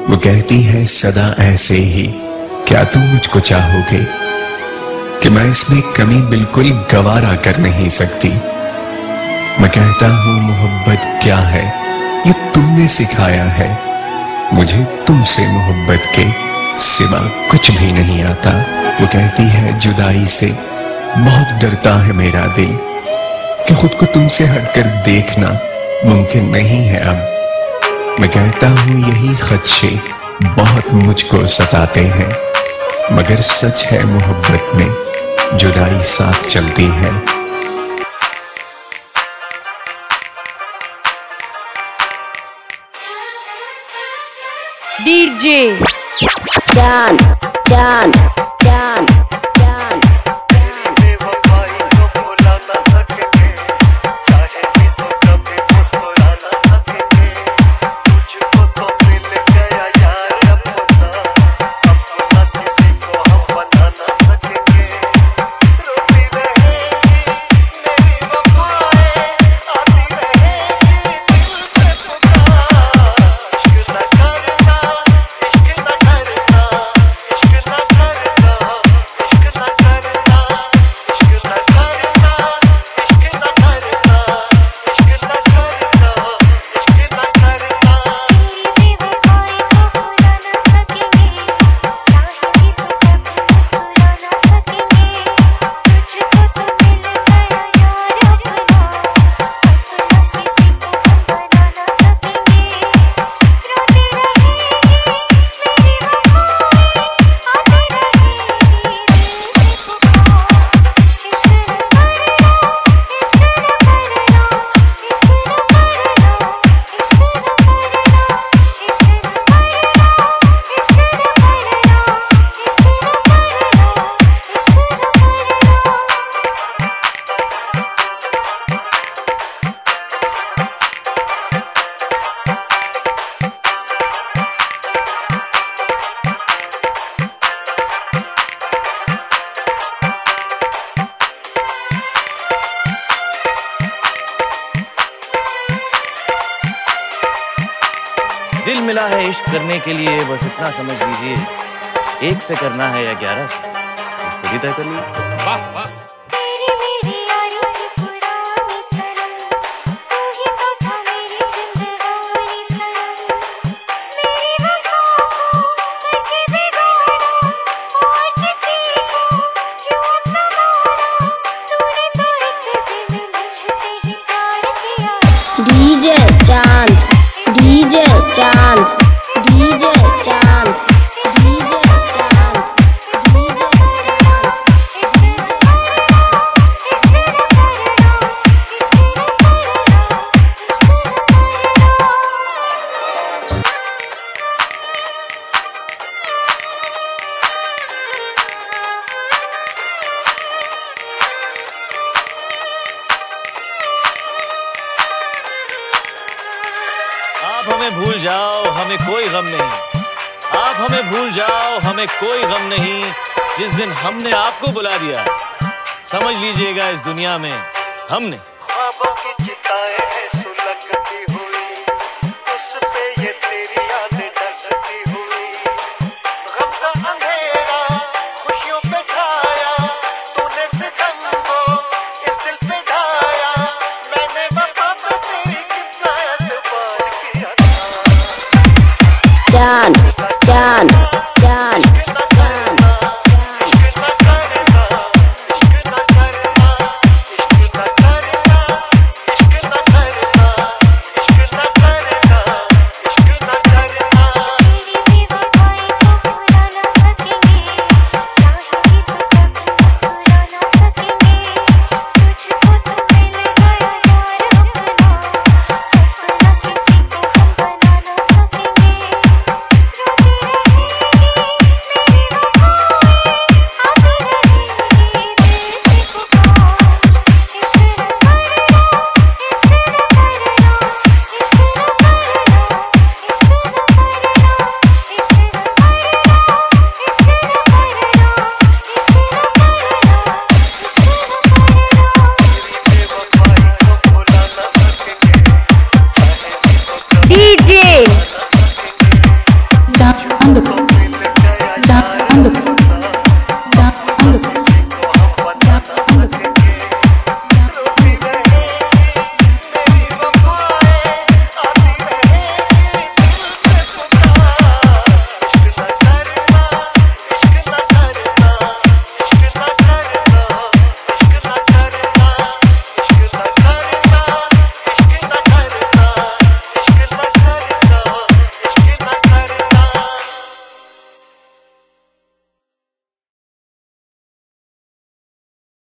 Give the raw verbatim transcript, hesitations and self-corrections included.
वो कहती है सदा ऐसे ही, क्या तुम मुझको चाहोगे? कि मैं इसमें कमी बिल्कुल गवारा कर नहीं सकती। मैं कहता हूं मोहब्बत क्या है, ये तुमने सिखाया है। मुझे तुमसे मोहब्बत के सिवा कुछ भी नहीं आता। वो कहती है जुदाई से बहुत डरता है मेरा दिल, कि खुद को तुमसे हटकर देखना मुमकिन नहीं है अब। मैं कहता हूं यही खदशे बहुत मुझको सताते हैं, मगर सच है मोहब्बत में जुदाई साथ चलती है। डीजे चांद चांद चांद दिल मिला है इश्क करने के लिए, बस इतना समझ लीजिए, एक से करना है या ग्यारह से, खुद ही तय कर लीजिए। वाह वाह। डीजे चांद डीजे चांद डीजे चांद डीजे चांद डीजे आप हमें भूल जाओ, हमें कोई गम नहीं। आप हमें भूल जाओ, हमें कोई गम नहीं। जिस दिन हमने आपको बुला दिया, समझ लीजिएगा इस दुनिया में हमने चांद चांद चांद चांद चांद चांद